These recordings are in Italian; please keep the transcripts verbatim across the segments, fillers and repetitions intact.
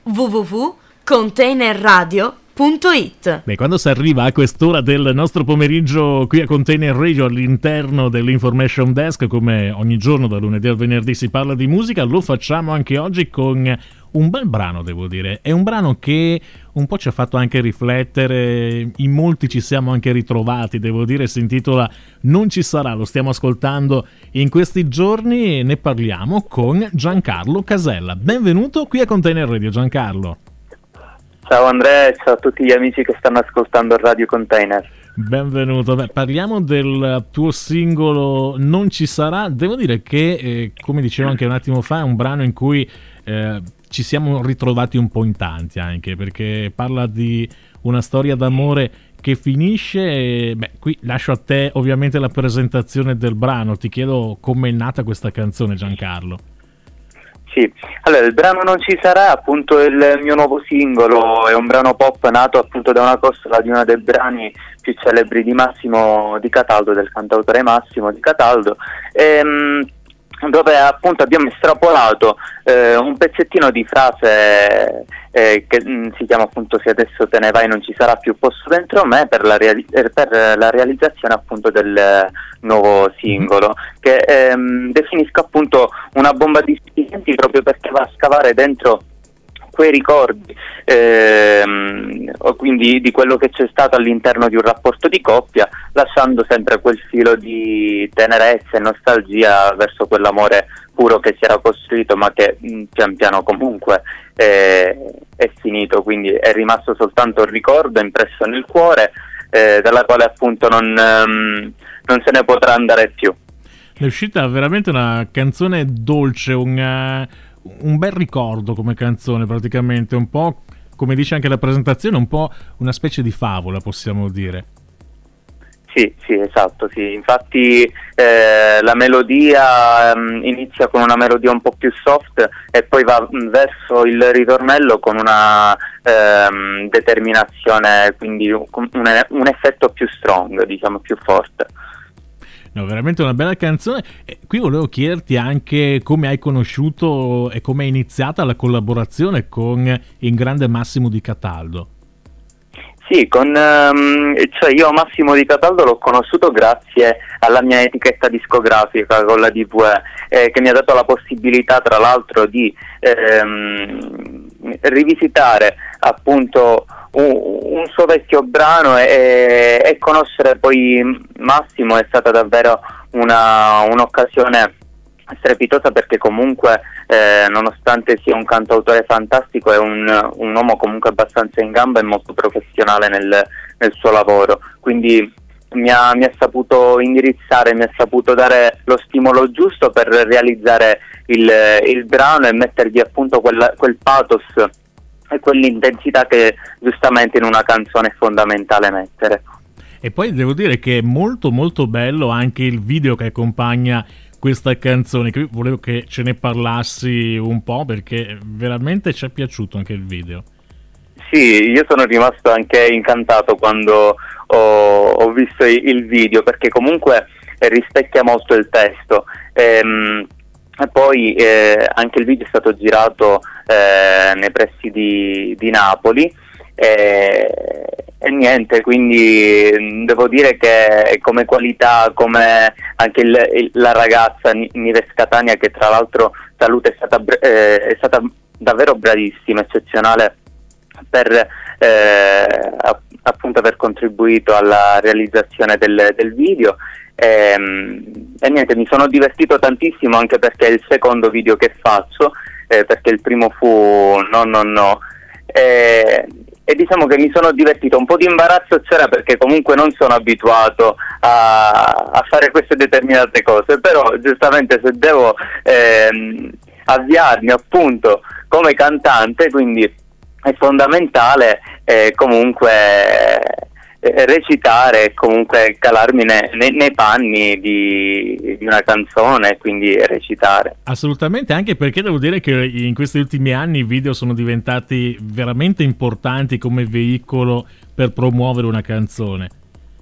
w w w punto container radio punto it. Beh, quando si arriva a quest'ora del nostro pomeriggio qui a Container Radio all'interno dell'Information Desk, come ogni giorno da lunedì al venerdì si parla di musica, lo facciamo anche oggi con un bel brano, devo dire. È un brano che un po' ci ha fatto anche riflettere, in molti ci siamo anche ritrovati, devo dire. Si intitola Non ci sarà, lo stiamo ascoltando in questi giorni e ne parliamo con Giancarlo Casella. Benvenuto qui a Container Radio, Giancarlo. Ciao Andrea, ciao a tutti gli amici che stanno ascoltando Radio Container. Benvenuto. Beh, parliamo del tuo singolo Non ci sarà. Devo dire che, eh, come dicevo anche un attimo fa, è un brano in cui eh, ci siamo ritrovati un po' in tanti, anche perché parla di una storia d'amore che finisce. E, beh, qui lascio a te ovviamente la presentazione del brano. Ti chiedo com'è nata questa canzone, Giancarlo. Sì, allora il brano Non ci sarà, appunto, il mio nuovo singolo, è un brano pop nato appunto da una costola di uno dei brani più celebri di Massimo Di Cataldo, del cantautore Massimo Di Cataldo, ehm, dove appunto abbiamo estrapolato eh, un pezzettino di frase eh, che mh, si chiama appunto Se adesso te ne vai non ci sarà più posto dentro me, per la, reali- per la realizzazione appunto del nuovo singolo, che ehm, definisco appunto una bomba di sentimenti, proprio perché va a scavare dentro quei ricordi, ehm, o quindi di quello che c'è stato all'interno di un rapporto di coppia, lasciando sempre quel filo di tenerezza e nostalgia verso quell'amore puro che si era costruito, ma che mh, pian piano comunque eh, è finito, quindi è rimasto soltanto un ricordo impresso nel cuore, eh, dalla quale appunto non, um, non se ne potrà andare più. È uscita veramente una canzone dolce, un, uh, un bel ricordo come canzone, praticamente un po', come dice anche la presentazione, un po' una specie di favola, possiamo dire. Sì, sì, esatto, sì. Infatti eh, la melodia um, inizia con una melodia un po' più soft e poi va um, verso il ritornello con una um, determinazione, quindi un, un, un effetto più strong, diciamo più forte. No, veramente una bella canzone. E qui volevo chiederti anche come hai conosciuto e come è iniziata la collaborazione con il grande Massimo Di Cataldo. Sì, con, um, cioè io Massimo Di Cataldo l'ho conosciuto grazie alla mia etichetta discografica con la D V E, eh, che mi ha dato la possibilità tra l'altro di ehm, rivisitare appunto un, un suo vecchio brano e, e conoscere poi Massimo è stata davvero una, un'occasione strepitosa, perché comunque eh, nonostante sia un cantautore fantastico è un, un uomo comunque abbastanza in gamba e molto professionale nel, nel suo lavoro, quindi mi ha, mi ha saputo indirizzare, mi ha saputo dare lo stimolo giusto per realizzare il, il brano e mettergli appunto quel, quel pathos e quell'intensità che giustamente in una canzone è fondamentale mettere. E poi devo dire che è molto molto bello anche il video che accompagna questa canzone, che volevo che ce ne parlassi un po', perché veramente ci è piaciuto anche il video. Sì, io sono rimasto anche incantato quando ho, ho visto il video, perché comunque rispecchia molto il testo. Ehm, e poi eh, anche il video è stato girato eh, nei pressi di, di Napoli. E, e niente, quindi devo dire che come qualità, come anche il, il, la ragazza Nives Catania, che tra l'altro saluto, è stata, eh, è stata davvero bravissima, eccezionale per eh, appunto aver contribuito alla realizzazione del, del video. E, e niente, mi sono divertito tantissimo, anche perché è il secondo video che faccio, eh, perché il primo fu No No No. E, e diciamo che mi sono divertito, un po' di imbarazzo c'era perché comunque non sono abituato a, a fare queste determinate cose, però giustamente se devo ehm, avviarmi appunto come cantante, quindi è fondamentale eh, comunque eh, recitare e comunque calarmi ne, ne, nei panni di, di una canzone, quindi recitare. Assolutamente, anche perché devo dire che in questi ultimi anni i video sono diventati veramente importanti come veicolo per promuovere una canzone.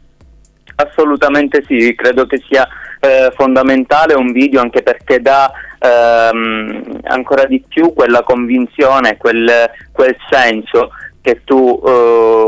Assolutamente sì, credo che sia eh, fondamentale un video, anche perché dà ehm, ancora di più quella convinzione, quel, quel senso che tu, eh,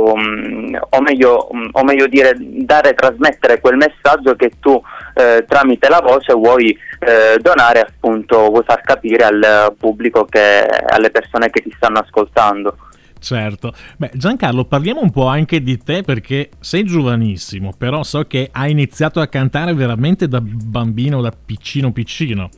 o meglio, o meglio dire, dare, trasmettere quel messaggio che tu eh, tramite la voce vuoi eh, donare, appunto, vuoi far capire al pubblico, che, alle persone che ti stanno ascoltando. Certo. Beh, Giancarlo, parliamo un po' anche di te, perché sei giovanissimo, però so che hai iniziato a cantare veramente da bambino, da piccino piccino.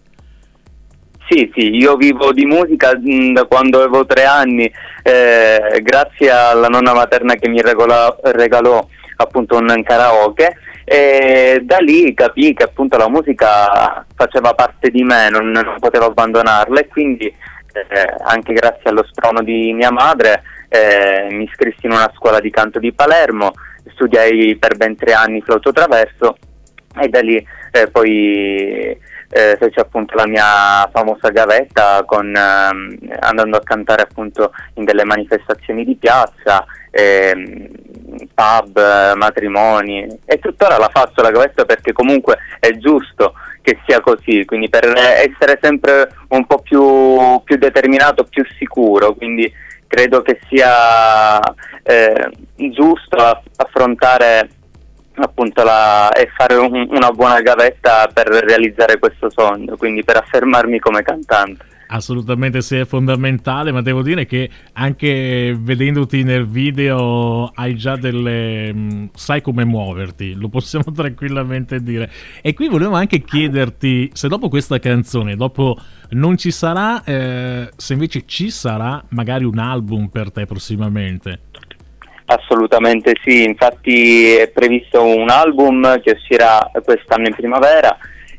Sì, sì, io vivo di musica mh, da quando avevo tre anni, eh, grazie alla nonna materna che mi regola, regalò appunto un karaoke, e da lì capii che appunto la musica faceva parte di me, non, non potevo abbandonarla, e quindi eh, anche grazie allo sprono di mia madre eh, mi iscrissi in una scuola di canto di Palermo, studiai per ben tre anni flauto traverso, e da lì eh, poi eh, feci appunto la mia famosa gavetta con, ehm, andando a cantare appunto in delle manifestazioni di piazza, ehm, pub, matrimoni, e tuttora la faccio la gavetta, perché comunque è giusto che sia così, quindi per essere sempre un po' più, più determinato, più sicuro, quindi credo che sia eh, giusto affrontare appunto la, e fare un, una buona gavetta per realizzare questo sogno, quindi per affermarmi come cantante. Assolutamente sì, è fondamentale, ma devo dire che anche vedendoti nel video hai già delle... mh, sai come muoverti, lo possiamo tranquillamente dire. E qui volevo anche chiederti se dopo questa canzone, dopo Non ci sarà, eh, se invece ci sarà magari un album per te prossimamente. Assolutamente sì, infatti è previsto un album che uscirà quest'anno in primavera,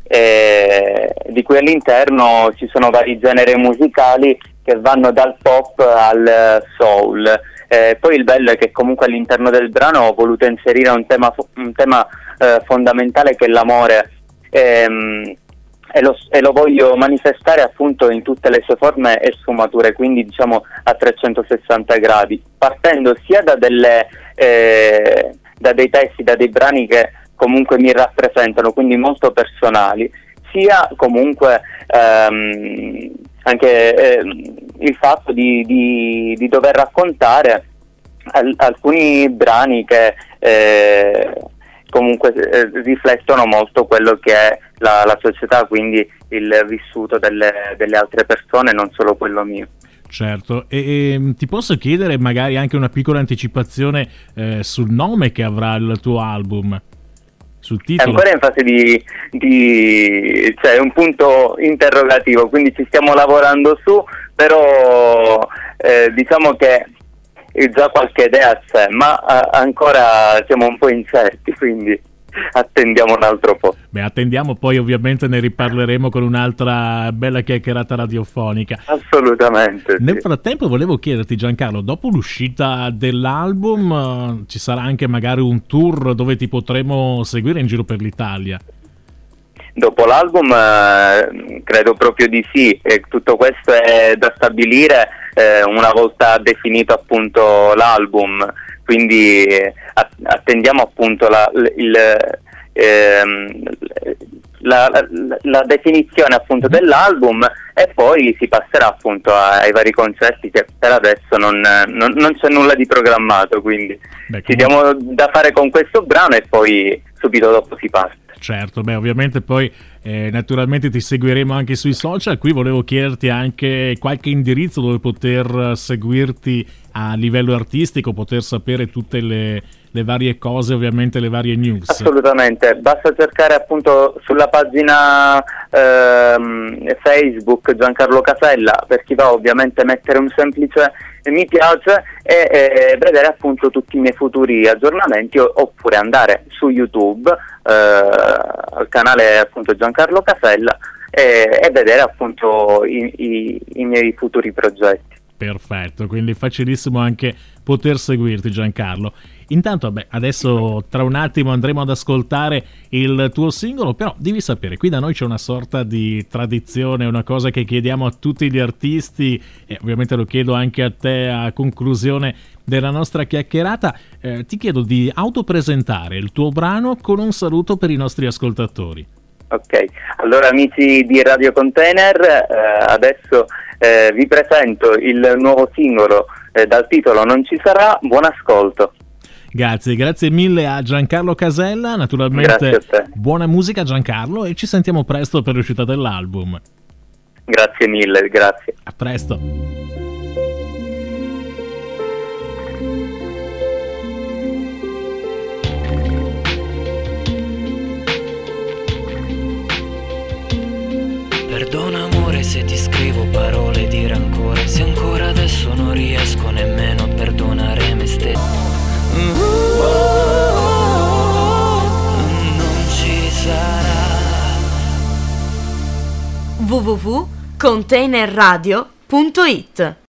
eh, di cui all'interno ci sono vari generi musicali che vanno dal pop al soul. Eh, poi il bello è che comunque all'interno del brano ho voluto inserire un tema, un tema eh, fondamentale, che è l'amore, ehm, e, lo, e lo voglio manifestare appunto in tutte le sue forme e sfumature, quindi diciamo a trecentosessanta gradi, partendo sia da delle eh, da dei testi, da dei brani che comunque mi rappresentano, quindi molto personali, sia comunque ehm, anche eh, il fatto di, di, di dover raccontare al, alcuni brani che eh, comunque eh, riflettono molto quello che è la, la società, quindi il vissuto delle, delle altre persone, non solo quello mio. Certo, e, e ti posso chiedere magari anche una piccola anticipazione eh, sul nome che avrà il tuo album? Sul titolo? È ancora in fase di, di cioè un punto interrogativo, quindi ci stiamo lavorando su, però eh, diciamo che già qualche idea c'è, ma eh, ancora siamo un po' incerti, quindi attendiamo un altro po'. Beh, attendiamo, poi ovviamente ne riparleremo con un'altra bella chiacchierata radiofonica. Assolutamente. Nel sì. frattempo volevo chiederti, Giancarlo, dopo l'uscita dell'album uh, ci sarà anche magari un tour dove ti potremo seguire in giro per l'Italia? Dopo l'album eh, credo proprio di sì, e tutto questo è da stabilire eh, una volta definito appunto l'album, quindi eh, attendiamo appunto la, il, ehm, la, la, la definizione appunto dell'album, e poi si passerà appunto ai vari concerti, che per adesso non, non, non c'è nulla di programmato, quindi Beh, ci diamo da fare con questo brano e poi subito dopo si parte. Certo, beh, ovviamente poi eh, naturalmente ti seguiremo anche sui social. Qui volevo chiederti anche qualche indirizzo dove poter seguirti a livello artistico, poter sapere tutte le, le varie cose, ovviamente le varie news. Assolutamente, basta cercare appunto sulla pagina ehm, Facebook Giancarlo Casella, per chi va ovviamente mettere un semplice mi piace e, e vedere appunto tutti i miei futuri aggiornamenti, oppure andare su YouTube eh, al canale appunto Giancarlo Casella e, e vedere appunto i, i, i miei futuri progetti. Perfetto, quindi facilissimo anche poter seguirti, Giancarlo. Intanto, vabbè, adesso tra un attimo andremo ad ascoltare il tuo singolo, però devi sapere, qui da noi c'è una sorta di tradizione, una cosa che chiediamo a tutti gli artisti, e ovviamente lo chiedo anche a te a conclusione della nostra chiacchierata. Eh, ti chiedo di autopresentare il tuo brano con un saluto per i nostri ascoltatori. Ok, allora amici di Radio Container, eh, adesso eh, vi presento il nuovo singolo eh, dal titolo Non ci sarà, buon ascolto. Grazie, grazie mille a Giancarlo Casella, naturalmente buona musica Giancarlo e ci sentiamo presto per l'uscita dell'album. Grazie mille, grazie. A presto. Perdona amore se ti scrivo parole di rancore, se ancora adesso non riesco nemmeno a perdonare me stesso. Non ci sarà. w w w punto containerradio punto it